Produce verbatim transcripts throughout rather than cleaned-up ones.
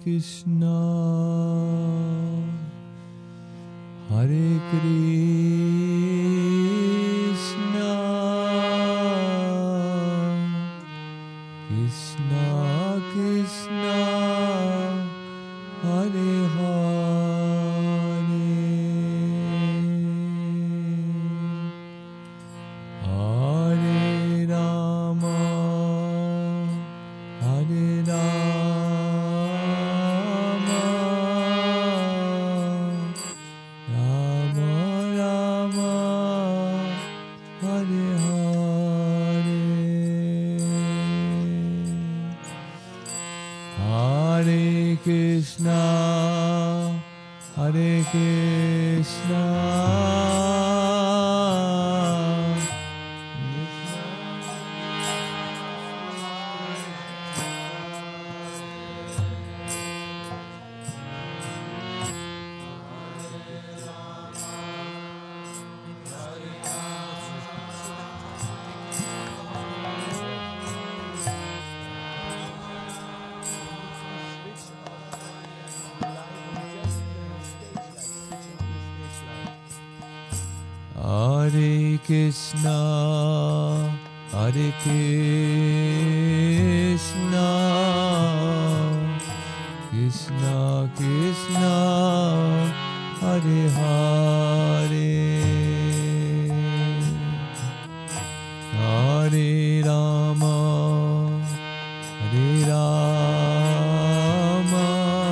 Krishna, Hare Krishna, Krishna Krishna, Hare Hare, Hare Rama, Hare Rama, Rama Rama, Hare Hare, Hare Krishna, Hare Krishna, Hare Krishna, Hare Krishna, Krishna Krishna, Hare Hare, Hare Rama, Hare Rama,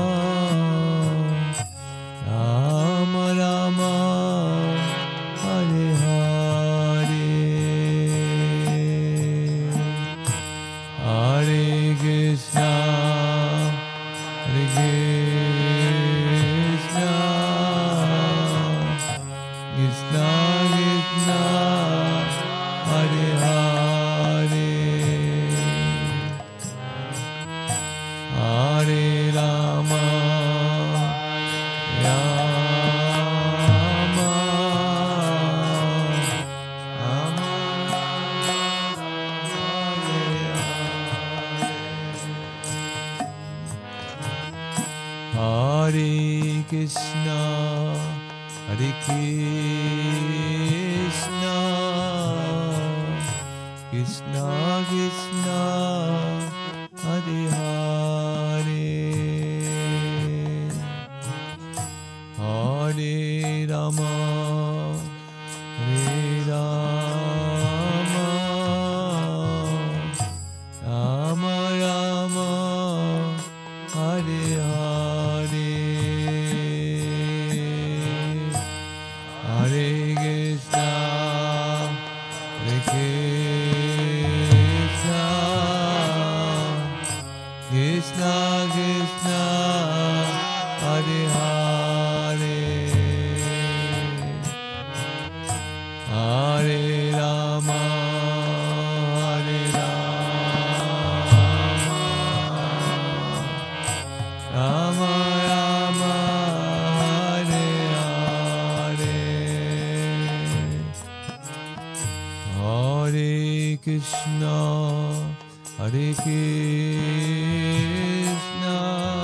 Rama Rama, Hare Hare, Hare Krishna, Hare Krishna, Krishna Krishna, Hare Hare, Hare Rama, Rama, Hare Krishna, Hare Krishna, Krishna Krishna, Hare Hare, Hare Rama, Hare Rama, Rama Rama, Hare Hare, Hare Krishna, Hare Krishna, Krishna Krishna, Hare Hare, Hare Rama, Hare Rama, Rama Rama, Hare Hare, Hare Krishna, Hare Krishna,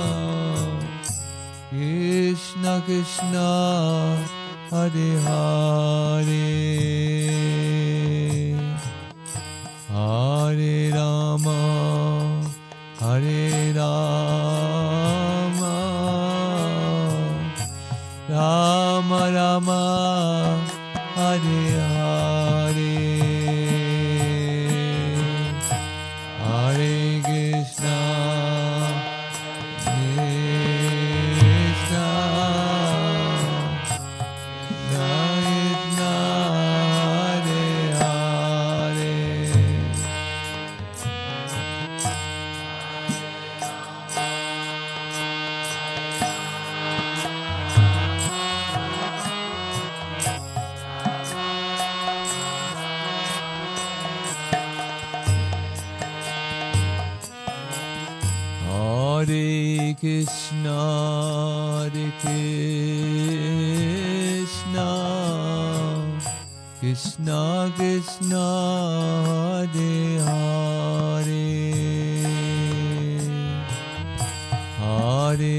Krishna Krishna, Hare Hare, Hare Rama, Hare Rama, Rama Rama, Hare Hare, Hare Krishna, Krishna, Krishna, Hare Hare, Hare Krishna, Hare Krishna, Krishna Krishna, Hare Hare, Hare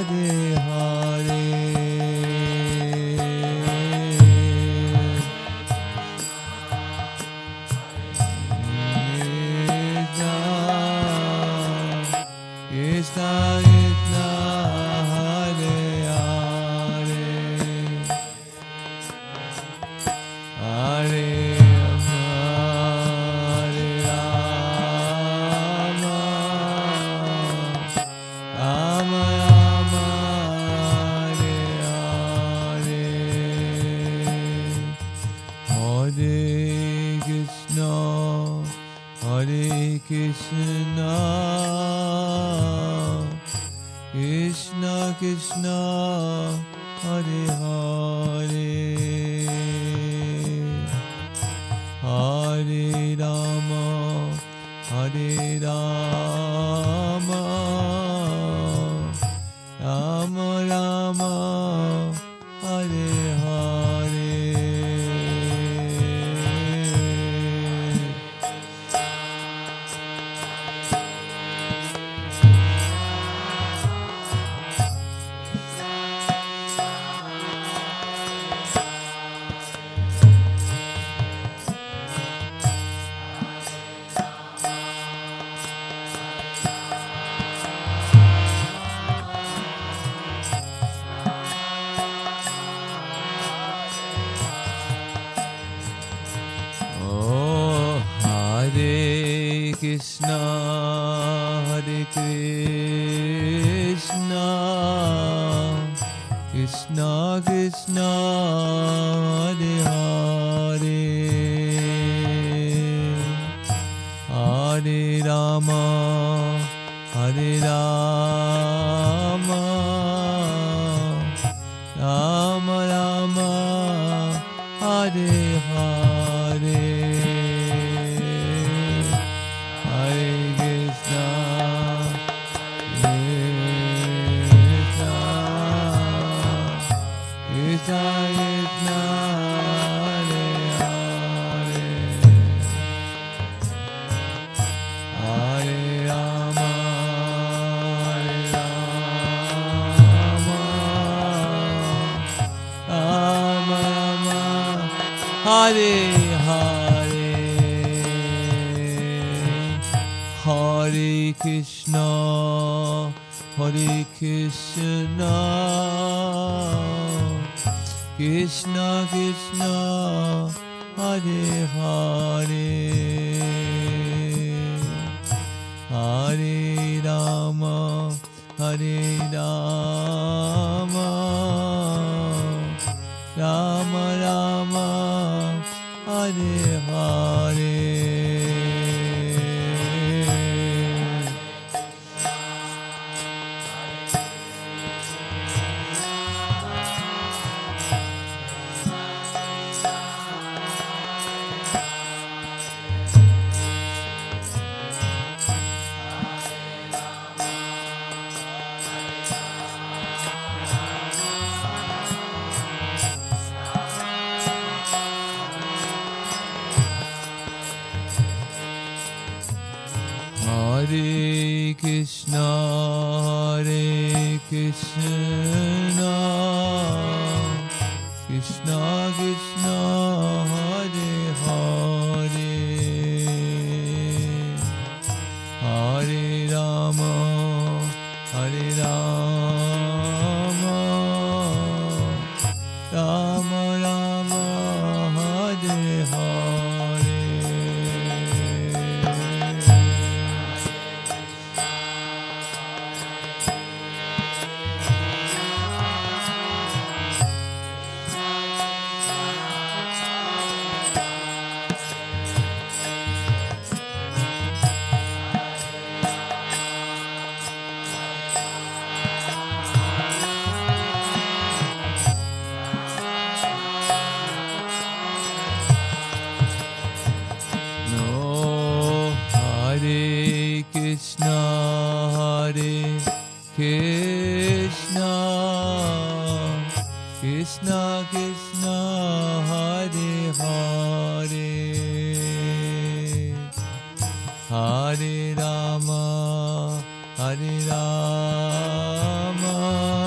Hare Rama, Hare Rama,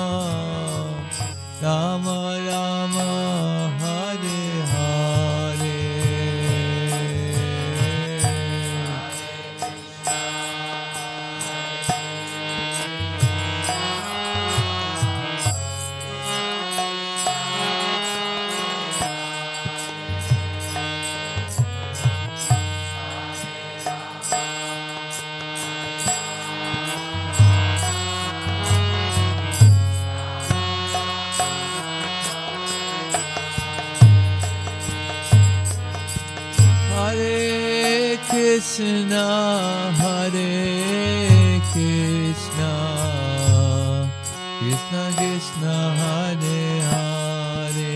Krishna, Hare Krishna, Krishna Krishna, Hare Hare,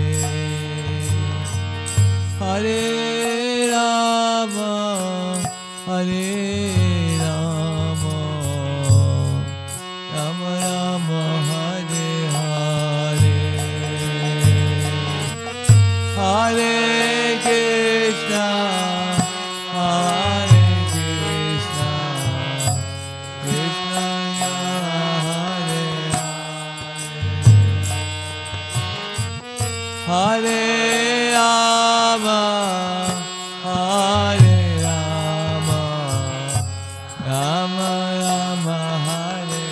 Hare Rama, Hare Rama, Rama Rama, Hare Hare, Hare Krishna, Hare Krishna, Krishna Hare Hare, Hare Rama, Hare Rama, Rama Rama, Hare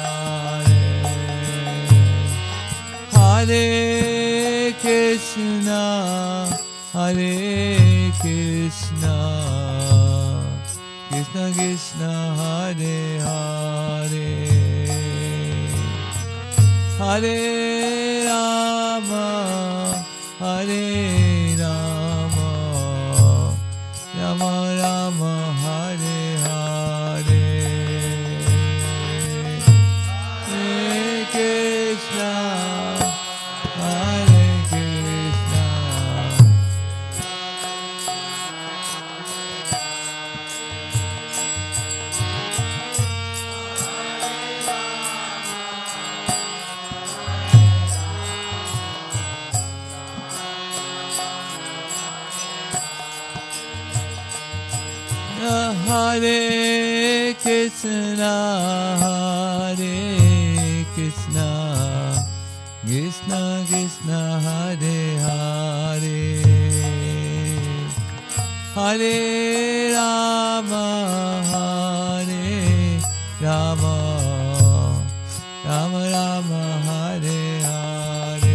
Hare, Hare Krishna, Hare Krishna, Krishna Krishna, Hare Hare, Hare Rama, Hare Rama, Rama Rama, Hare Hare, Hare Krishna, Hare Krishna, Hare Krishna, Hare Krishna, Krishna Krishna, Hare Hare, Hare Rama, Hare Rama, Rama Rama, Hare Hare,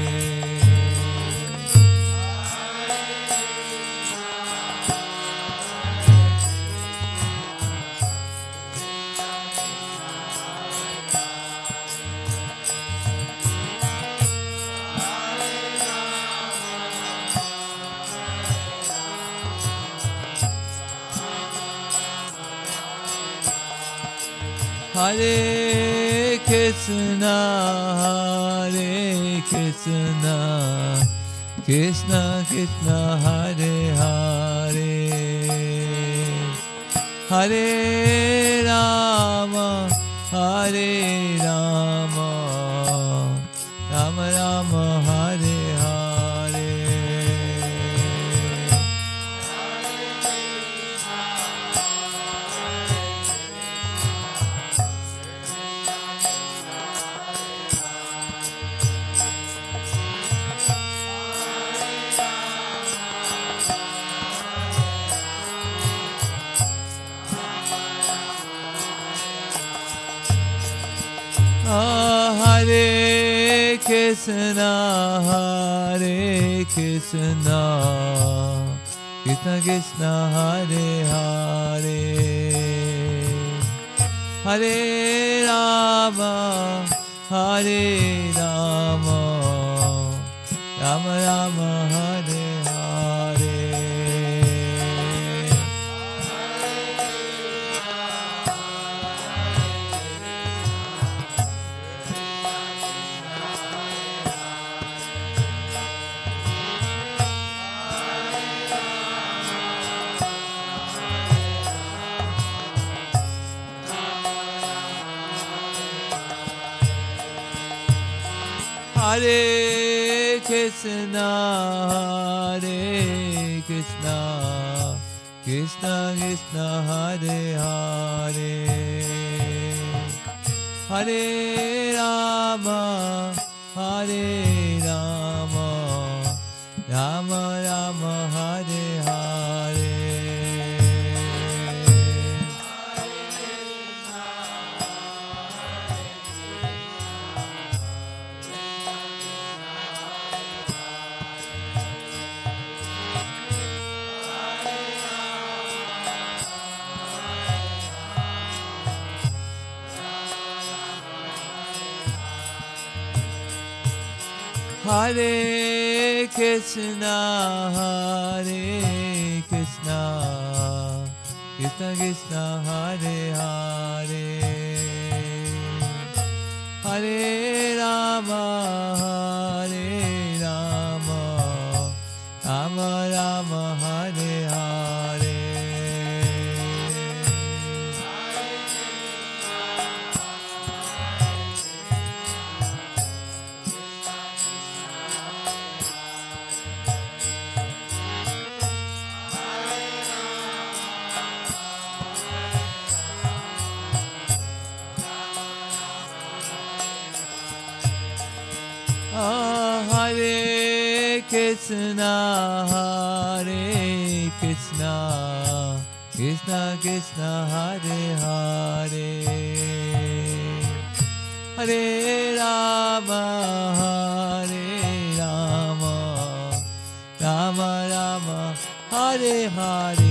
Hare Krishna, Hare Krishna, Krishna Krishna, Hare Hare, Hare Rama, Hare Rama, Rama Rama, Hare Hare, Hare Krishna, Hare Krishna, Krishna Krishna, Hare Hare, Hare Rama, Hare Rama, Rama Rama, Hare Hare, Hare Krishna, Hare Krishna, Krishna Krishna, Hare Hare, Hare Rama, Hare Rama, Rama Rama, Hare Hare, Hare Krishna, Hare Krishna, Krishna Krishna Hare Hare Hare Rama Hare Rama Rama Rama Hare Hare Hare Krishna, Hare Krishna, Krishna Krishna, Hare Hare, Hare Rama, Hare Rama, Rama Rama, Hare Hare.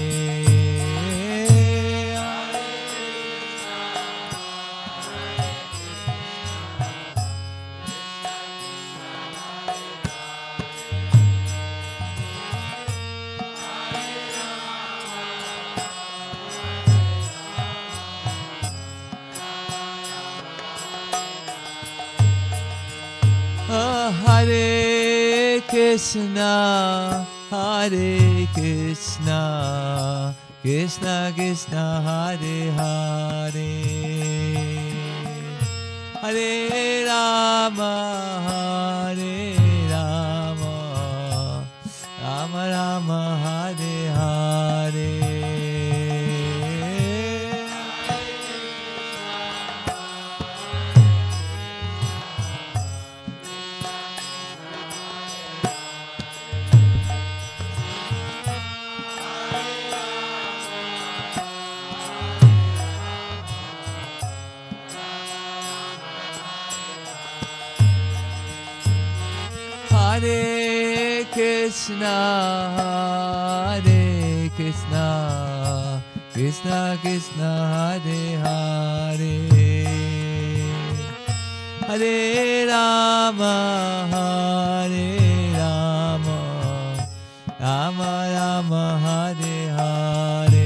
Hare Krishna, Hare Krishna, Krishna Krishna, Hare Hare, Hare Rama, Hare Rama, Rama Rama, Hare Hare. Hare Krishna, Hare Krishna, Krishna Krishna, Hare Hare, Hare Rama, Hare Rama, Rama Rama, Hare Hare.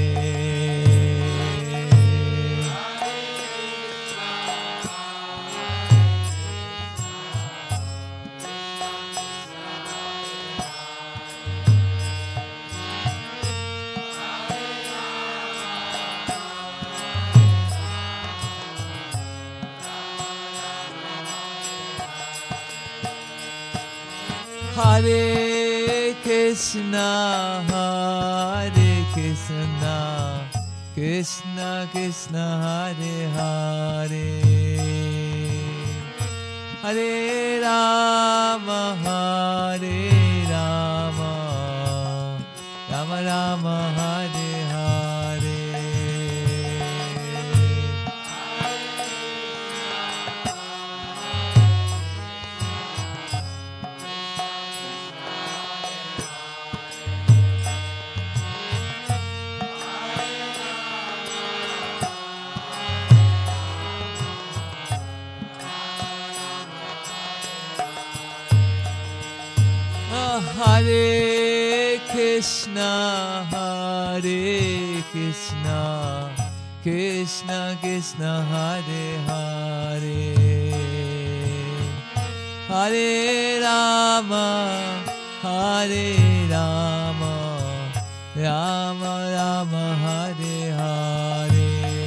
Hare Krishna, Hare Krishna, Krishna Krishna, Hare Hare, Hare Rama, Hare Rama, Rama Rama, Hare Hare. Hare Krishna, Hare Krishna, Krishna Krishna, Hare Hare, Hare Rama, Hare Rama, Rama Rama, Hare Hare.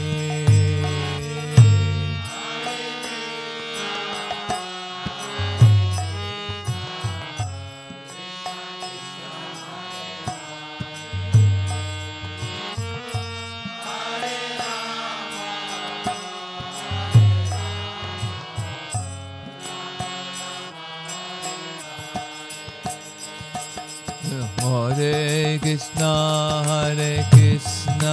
Hare Krishna, Hare Krishna,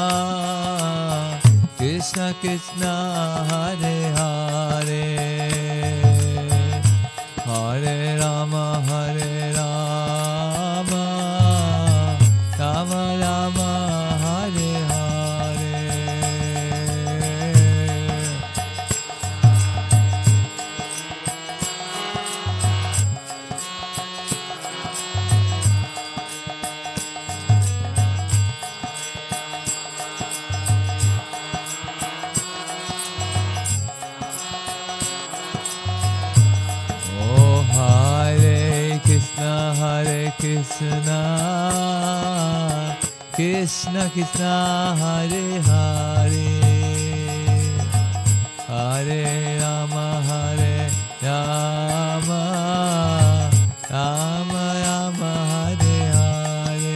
Krishna Krishna, Hare Hare, Hare Rama, Hare Rama, Rama Rama, Hare Hare. Krishna, Krishna Krishna, Hare Hare, Hare Rama, Hare Rama, Rama Rama, Hare Hare.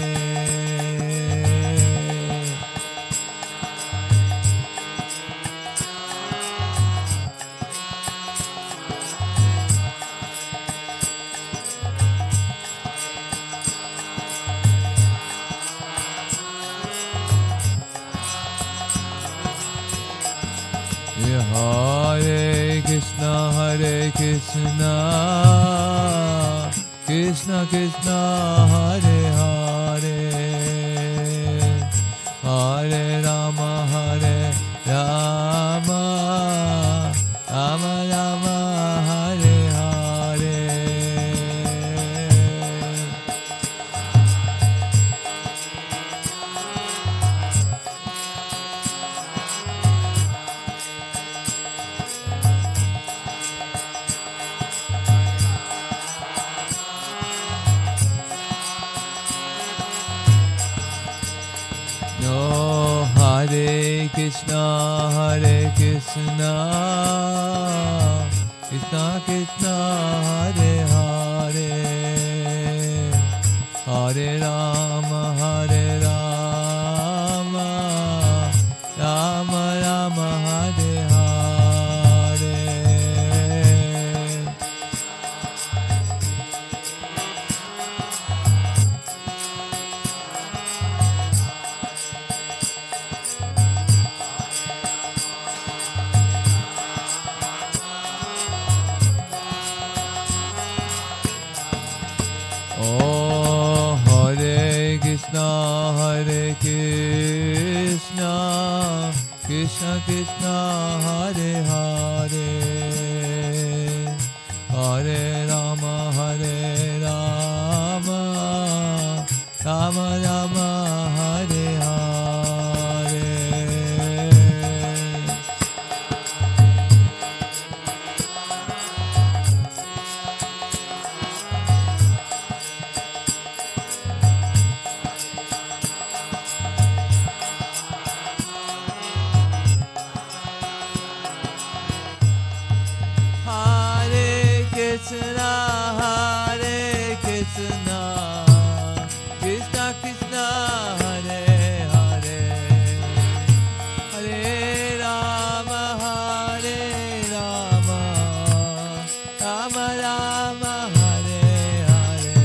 Hare Krishna, Hare Krishna, Krishna Krishna, Hare Hare, Hare Rama, Hare Rama, Rama Rama, Hare Hare. Hare Krishna, Hare Krishna, Krishna Krishna, Hare Hare, Hare Rama, Hare Rama, Rama Rama, Hare Hare. Oh, Hare Krishna, Hare Krishna, Krishna Krishna, Hare Hare, Hare Rama, Hare Rama, Rama Rama, Hare Hare. Krishna, Hare Krishna, Krishna Krishna, Hare Hare, Hare Rama, Hare Rama, Rama Rama, Hare Hare.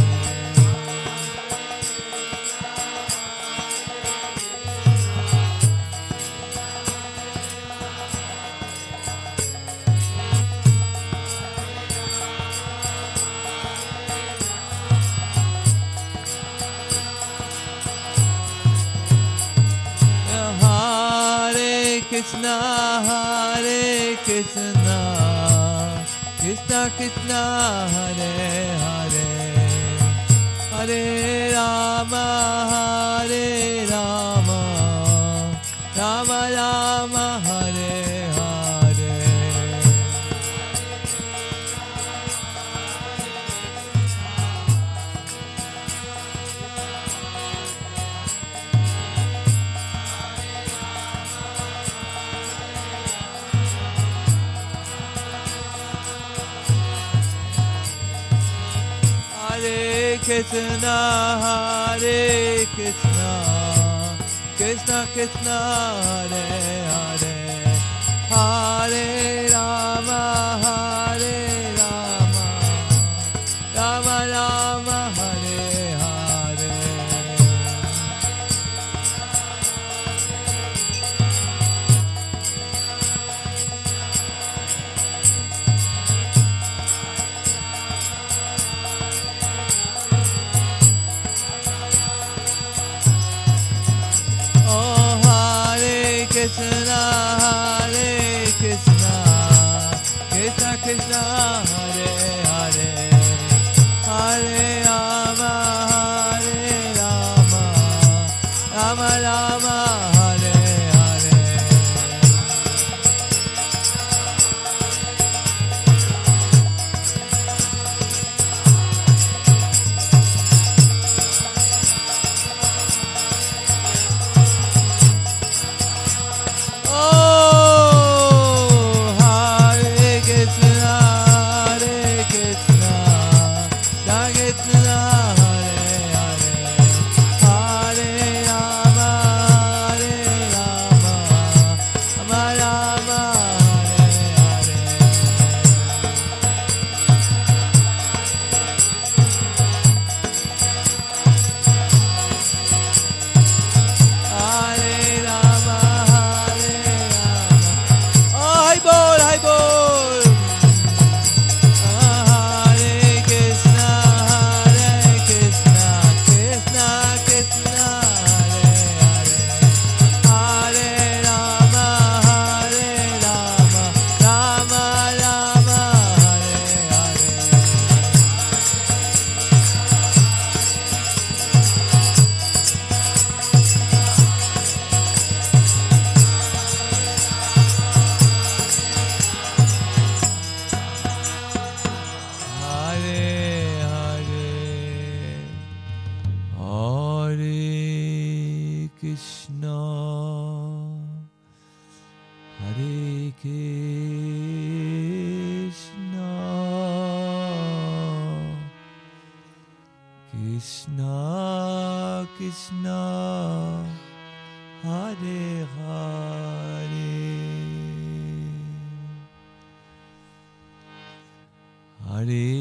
Krishna, Hare Krishna, Krishna Krishna, Hare Hare, Hare Rama, Hare Rama, Rama Rama, Hare Hare. Hare Krishna, Hare Krishna, Krishna Krishna, Hare Hare, Hare Rama, Hare Rama, Rama Rama, Hare Hare. Krishna, Hare Krishna, Krishna Krishna, Hare Hare, Hare Rama, Hare Rama, Rama Rama, Hare Hare. Krishna, Krishna, Hare Hare, Hare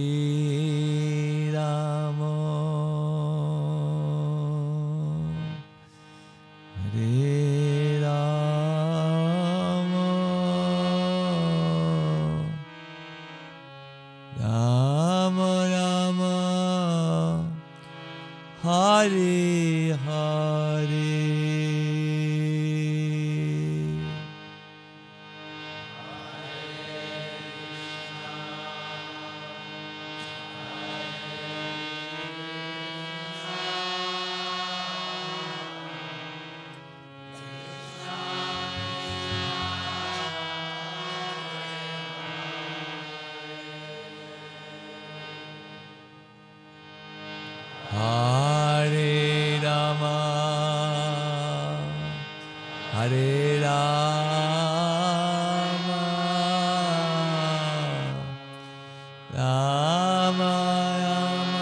Rama, Hare Rama, Rama Rama, Hare Hare. Hare Rama, Hare Rama, Rama Rama.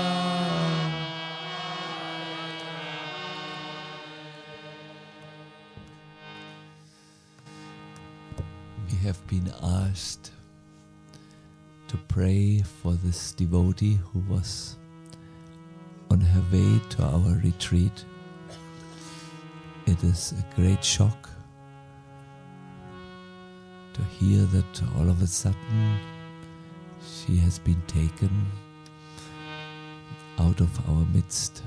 We have been asked to pray for this devotee who was on her way to our retreat. It is a great shock to hear that all of a sudden she has been taken out of our midst.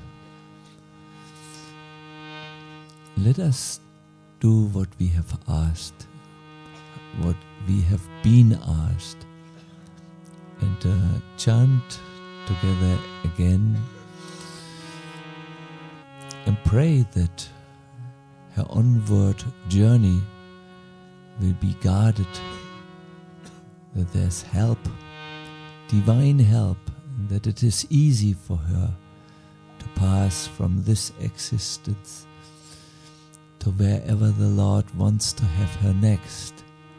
Let us do what we have asked, what we have been asked, and uh, chant together again and pray that her onward journey will be guarded, that there's help, divine help, and that it is easy for her to pass from this existence to wherever the Lord wants to have her next.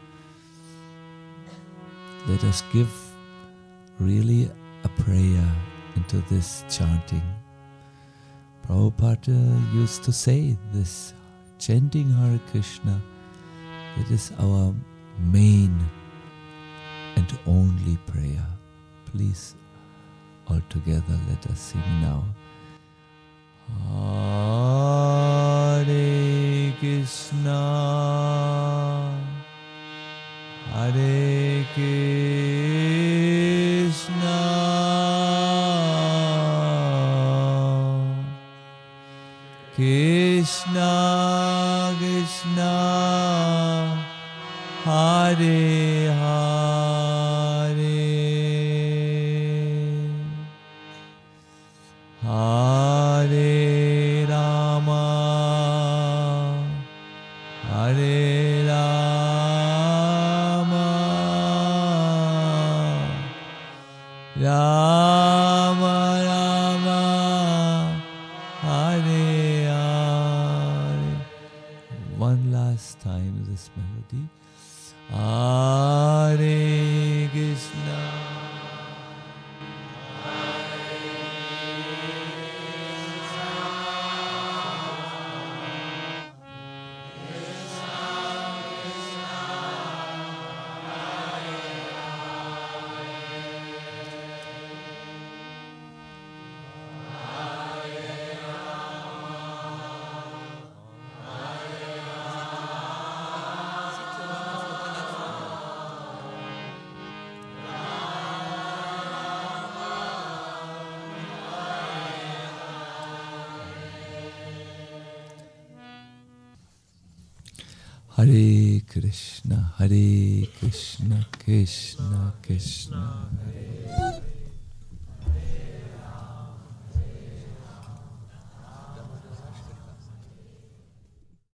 Let us give really a prayer into this chanting. Prabhupada used to say this, chanting Hare Krishna, it is our main and only prayer. Please, all together, let us sing now. Hare Krishna, Hare Krishna, Krishna Krishna, Hare Hare, Hare Rama, Hare Rama, Rama Rama, Hare Hare. One last time this melody. Hare Krishna, Hare Krishna, Hare Krishna, Krishna Krishna, Hare